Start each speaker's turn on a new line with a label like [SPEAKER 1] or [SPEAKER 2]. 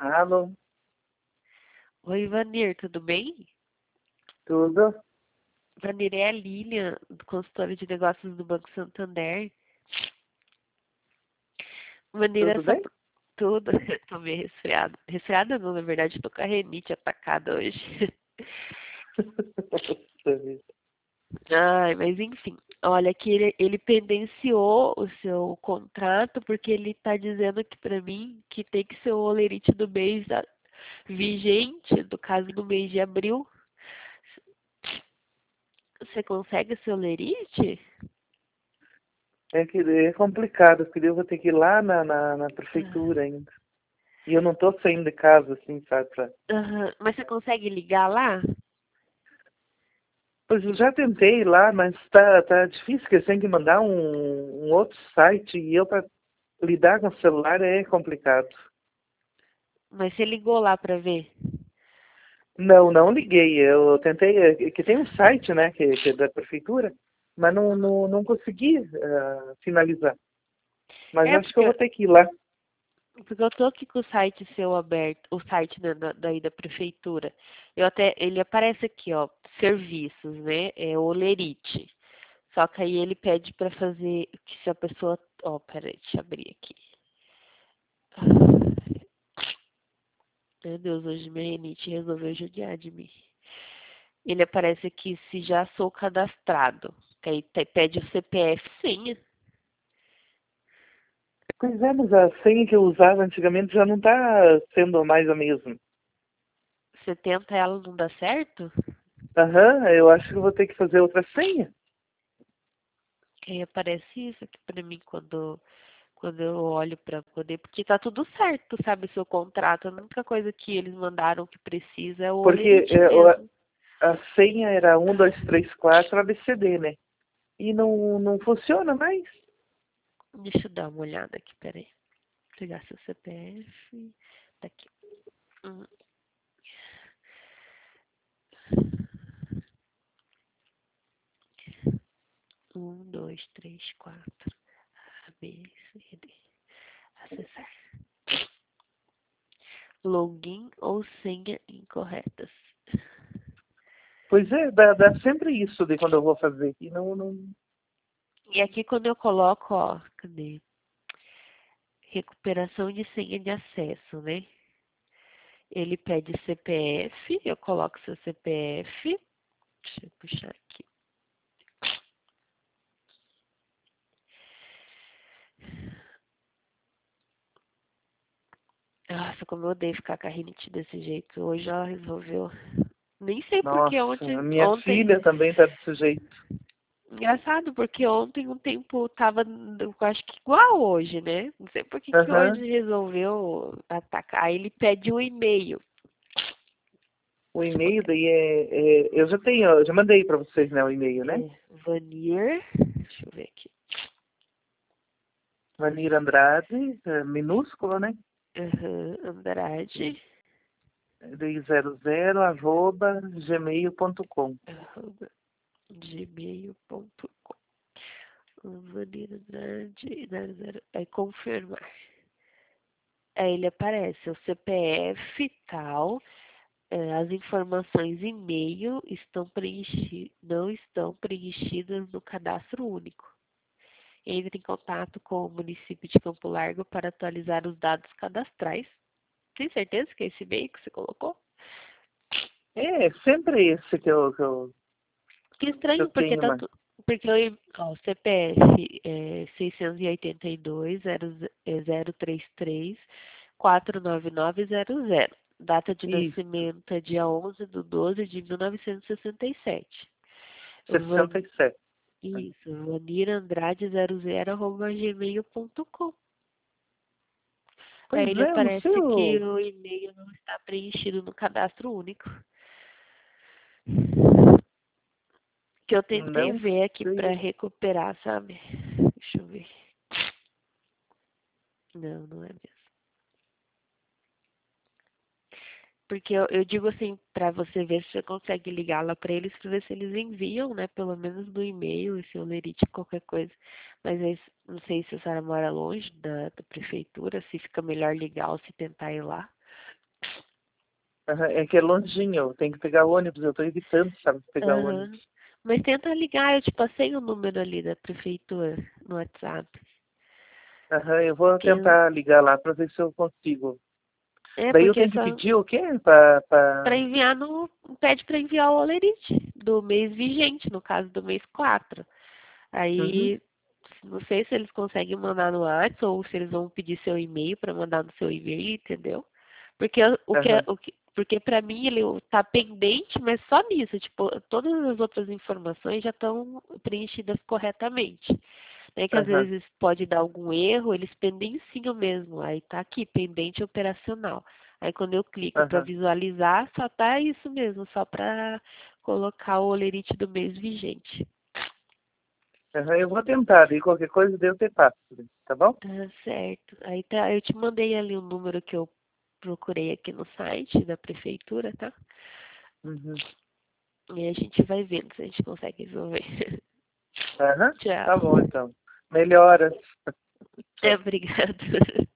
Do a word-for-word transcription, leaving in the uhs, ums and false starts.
[SPEAKER 1] Alô,
[SPEAKER 2] Oi, Vanir, tudo bem?
[SPEAKER 1] tudo?
[SPEAKER 2] Vanir, é a Lilian, do consultório de negócios do Banco Santander. Vanir, é
[SPEAKER 1] Tudo
[SPEAKER 2] só
[SPEAKER 1] bem?
[SPEAKER 2] por- tudo. Tô meio resfriada. Resfriada não, na verdade, tô com a renite atacada hoje. Ai, mas enfim. Olha, que ele, ele pendenciou o seu contrato porque ele tá dizendo que pra mim que tem que ser o holerite do mês da- vigente, no caso no mês de abril. Você consegue o seu holerite?
[SPEAKER 1] É que é complicado, porque eu vou ter que ir lá na, na, na prefeitura ainda. E eu não tô saindo de casa, assim, sabe? Pra...
[SPEAKER 2] Aham. Mas você consegue ligar lá?
[SPEAKER 1] Pois eu já tentei ir lá, mas tá, tá difícil, porque tem que mandar um, um outro site e eu para lidar com o celular é complicado.
[SPEAKER 2] Mas você ligou lá pra ver?
[SPEAKER 1] Não, não liguei. Eu tentei, é que tem um site, né, que, que é da prefeitura, mas não, não, não consegui ah, finalizar. Mas
[SPEAKER 2] É,
[SPEAKER 1] acho que eu vou
[SPEAKER 2] porque,
[SPEAKER 1] ter que ir lá.
[SPEAKER 2] porque eu tô aqui com o site seu aberto, o site né, da, daí da prefeitura. Eu até, ele aparece aqui, ó, serviços, né? É Olerite. Só que aí ele pede pra fazer que se a pessoa, ó, peraí, deixa eu abrir aqui. Meu Deus, hoje minha renite resolveu judiar de mim. Ele aparece aqui se já sou cadastrado. Que aí te- pede o C P F e senha.
[SPEAKER 1] Pois é, mas a senha que eu usava antigamente já não está sendo mais a mesma.
[SPEAKER 2] Você tenta ela, não dá certo?
[SPEAKER 1] Aham, eu acho que eu vou ter que fazer outra senha.
[SPEAKER 2] Que aí aparece isso aqui pra mim quando, quando eu olho pra poder, porque tá tudo certo, sabe, o seu contrato. A única coisa que eles mandaram que precisa é o
[SPEAKER 1] Porque
[SPEAKER 2] holerite
[SPEAKER 1] é, o-
[SPEAKER 2] mesmo.
[SPEAKER 1] a senha era um, dois, três, quatro, A B C D, né? E não, não funciona mais.
[SPEAKER 2] Deixa eu dar uma olhada aqui, peraí. Pegar seu C P F. Tá aqui. Hum, Um, dois, três, quatro. A, B, C, D. Acessar. Login ou senha incorretas.
[SPEAKER 1] Pois é, dá, dá sempre isso de quando eu vou fazer. E não, não...
[SPEAKER 2] E aqui quando eu coloco, ó, cadê? Recuperação de senha de acesso, né? Ele pede C P F, eu coloco seu C P F. Deixa eu puxar aqui. Nossa, como eu odeio ficar com a rinite desse jeito. Hoje ela resolveu. Nem sei porque
[SPEAKER 1] Nossa, a
[SPEAKER 2] ontem,
[SPEAKER 1] minha
[SPEAKER 2] ontem,
[SPEAKER 1] filha também tá desse jeito.
[SPEAKER 2] engraçado, porque ontem o tempo tava, eu acho que igual hoje, né? Não sei por que que
[SPEAKER 1] Aham,
[SPEAKER 2] hoje resolveu atacar. Aí ele pede um e-mail.
[SPEAKER 1] o
[SPEAKER 2] Deixa eu
[SPEAKER 1] e-mail
[SPEAKER 2] botar.
[SPEAKER 1] daí é, é... Eu já tenho, eu já mandei para vocês, né, o e-mail, né?
[SPEAKER 2] É, Vanir, deixa eu ver aqui.
[SPEAKER 1] Vanir Andrade, é, minúsculo, né?
[SPEAKER 2] Uhum, Andrade,
[SPEAKER 1] Daí zero zero arroba gmail ponto com.
[SPEAKER 2] arroba, gmail ponto com. Vanir Andrade, zero zero, aí confirmar. Aí ele aparece o C P F tal, eh, as informações e-mail estão preenchi não estão preenchidas no cadastro único. Entre em contato com o município de Campo Largo para atualizar os dados cadastrais. Tem certeza que é esse e-mail que você colocou?
[SPEAKER 1] É, sempre esse que eu, que eu,
[SPEAKER 2] Que
[SPEAKER 1] que eu
[SPEAKER 2] estranho, porque
[SPEAKER 1] tenho,
[SPEAKER 2] tá
[SPEAKER 1] mano.
[SPEAKER 2] tu, porque o, ó, o C P F é seiscentos e oitenta e dois, zero trinta e três, quatrocentos e noventa e nove zero zero. Data de
[SPEAKER 1] Isso,
[SPEAKER 2] nascimento é dia onze de doze de mil novecentos e sessenta e sete. Van,
[SPEAKER 1] sessenta e sete.
[SPEAKER 2] isso, vanirandrade zero zero arroba gmail ponto com. Aí
[SPEAKER 1] Pois
[SPEAKER 2] ele
[SPEAKER 1] é, no
[SPEAKER 2] aparece que
[SPEAKER 1] seu.
[SPEAKER 2] o e-mail não está preenchido no cadastro único. Que eu tentei
[SPEAKER 1] Não
[SPEAKER 2] ver aqui para
[SPEAKER 1] sei.
[SPEAKER 2] recuperar, sabe? Deixa eu ver. Não, não é mesmo. Porque eu, eu digo assim, para você ver se você consegue ligar lá para eles, para ver se eles enviam, né? Pelo menos no e-mail, esse olerite, qualquer coisa. Mas aí, não sei se a senhora mora longe da, da prefeitura, se fica melhor ligar ou se tentar ir lá.
[SPEAKER 1] Aham, é que é longinho, tem que pegar o ônibus, eu tô evitando, sabe, pegar o
[SPEAKER 2] Aham.
[SPEAKER 1] ônibus.
[SPEAKER 2] Mas tenta ligar, eu te passei o número ali da prefeitura no WhatsApp.
[SPEAKER 1] Aham, eu vou
[SPEAKER 2] Que
[SPEAKER 1] tentar ligar lá para ver se eu consigo.
[SPEAKER 2] é
[SPEAKER 1] Daí eu
[SPEAKER 2] porque
[SPEAKER 1] tenho que
[SPEAKER 2] só
[SPEAKER 1] pedir o quê? Pra,
[SPEAKER 2] para
[SPEAKER 1] pra...
[SPEAKER 2] enviar no pede para enviar o olerite do mês vigente, no caso do mês quatro.
[SPEAKER 1] Uhum,
[SPEAKER 2] Aí não sei se eles conseguem mandar no WhatsApp ou se eles vão pedir seu e-mail para mandar no seu e-mail, entendeu? Porque o que
[SPEAKER 1] aham,
[SPEAKER 2] o que porque para mim ele tá pendente, mas só nisso, tipo, todas as outras informações já estão preenchidas corretamente. Né, que às
[SPEAKER 1] aham,
[SPEAKER 2] vezes pode dar algum erro, eles pendenciam mesmo. Aí tá aqui, pendente operacional. Aí quando eu clico para
[SPEAKER 1] aham,
[SPEAKER 2] visualizar, só tá isso mesmo, só para colocar o olerite do mês vigente.
[SPEAKER 1] aham. Eu vou tentar, daí qualquer coisa daí eu te passo, tá bom?
[SPEAKER 2] Tá certo. Aí tá, eu te mandei ali o número que eu procurei aqui no site da prefeitura, tá?
[SPEAKER 1] Uhum.
[SPEAKER 2] E a gente vai vendo se a gente consegue resolver.
[SPEAKER 1] Aham, tá bom
[SPEAKER 2] Tchau.
[SPEAKER 1] então. Melhoras.
[SPEAKER 2] É,
[SPEAKER 1] Tchau.
[SPEAKER 2] obrigada.